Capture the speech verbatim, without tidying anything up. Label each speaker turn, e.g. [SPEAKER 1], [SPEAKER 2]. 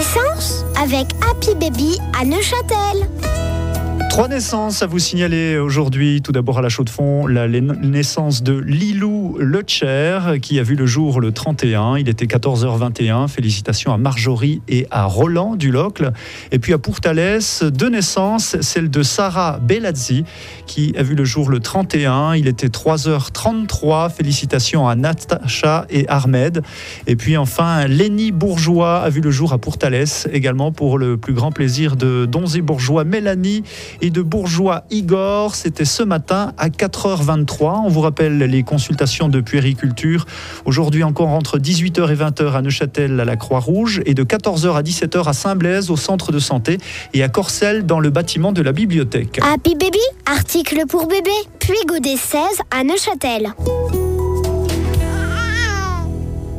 [SPEAKER 1] naissance avec Happy Baby à Neuchâtel.
[SPEAKER 2] Trois naissances à vous signaler aujourd'hui. Tout d'abord à la Chaux-de-Fonds, la naissance de Lilou Leclerc qui a vu le jour le trente et un. Il était quatorze heures vingt et un. Félicitations à Marjorie et à Roland du Locle. Et puis à Pourtalès, deux naissances, celle de Sarah Belazzi qui a vu le jour le trente et un. Il était trois heures trente-trois. Félicitations à Natacha et Ahmed. Et puis enfin, Lénie Bourgeois a vu le jour à Pourtalès, également pour le plus grand plaisir de Donzé Bourgeois Mélanie et de Bourgeois Igor. C'était ce matin à quatre heures vingt-trois. On vous rappelle les consultations de puériculture. Aujourd'hui encore entre dix-huit heures et vingt heures à Neuchâtel à la Croix-Rouge et de quatorze heures à dix-sept heures à Saint-Blaise au centre de santé et à Corcelles dans le bâtiment de la bibliothèque.
[SPEAKER 1] Happy Baby, article pour bébé, puis Godet seize à Neuchâtel.